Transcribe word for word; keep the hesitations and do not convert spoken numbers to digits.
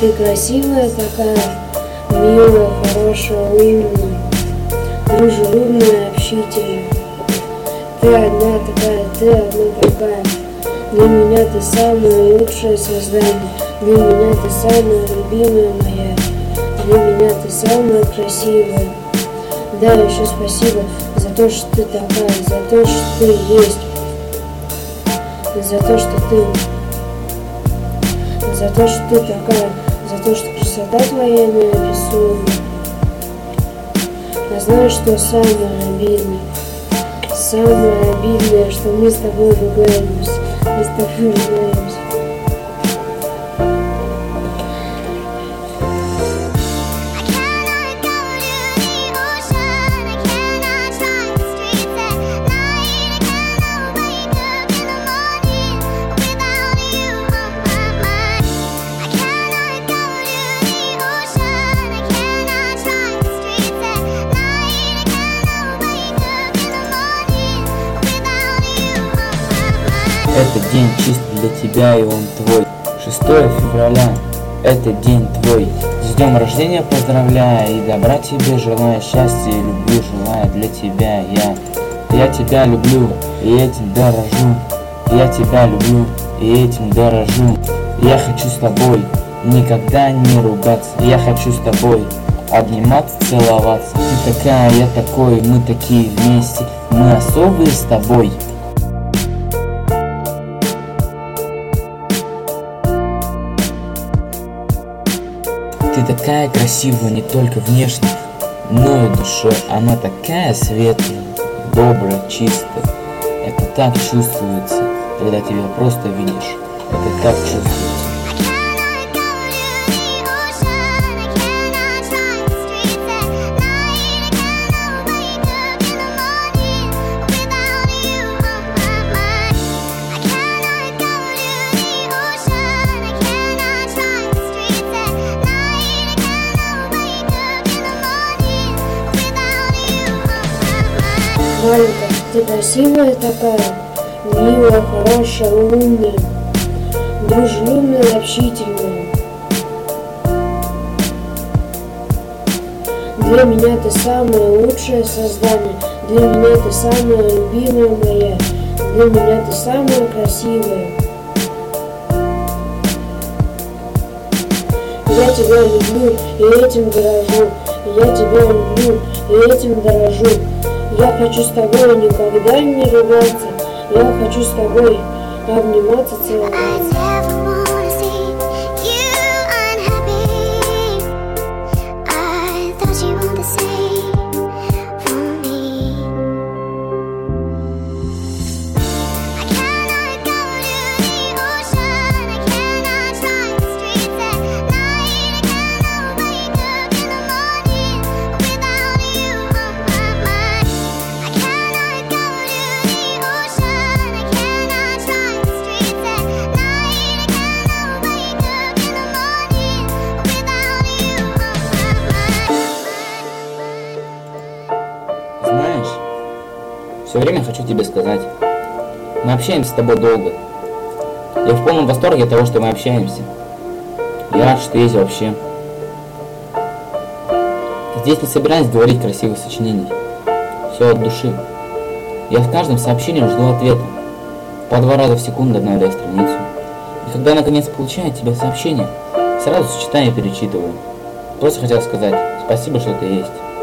Ты красивая такая, милая, хорошая, умная, дружелюбная, общительная. Ты одна такая, ты одна такая. Для меня ты самое лучшее создание. Для меня ты самая любимая моя. Для меня ты самая красивая. Да, еще спасибо за то, что ты такая, за то, что ты есть, за то, что ты, за то, что ты такая, за то, что красота твоя неописуема. Я знаю, что самое обидное, самое обидное, что мы с тобой ругаемся, мы с тобой ругаемся. Этот день чист для тебя, и он твой. шестое февраля, этот день твой. С днем рождения поздравляю и добра тебе желаю, счастья и любви желаю для тебя я. Я тебя люблю и этим дорожу. Я тебя люблю и этим дорожу. Я хочу с тобой никогда не ругаться. Я хочу с тобой обниматься, целоваться. Ты такая, я такой, мы такие вместе. Мы особые с тобой. Ты такая красивая не только внешне, но и душой. Она такая светлая, добрая, чистая. Это так чувствуется, когда тебя просто видишь. Это так чувствуется. Маленькая, ты красивая такая, милая, хорошая, умная, дружелюбная, общительная. Для меня ты самое лучшее создание, для меня ты самая любимая моя, для меня ты самая красивая. Я тебя люблю и этим дорожу, я тебя люблю и этим дорожу. Я хочу с тобой никогда не ругаться. Я хочу с тобой обниматься, целоваться. Знаешь, все время хочу тебе сказать, мы общаемся с тобой долго. Я в полном восторге от того, что мы общаемся. Я рад, что есть вообще. Здесь не собираюсь говорить красивых сочинений. Все от души. Я с каждым сообщением жду ответа. По два раза в секунду обновляю страницу. И когда наконец получаю от тебя сообщение, сразу читаю и перечитываю. Просто хотел сказать спасибо, что ты есть.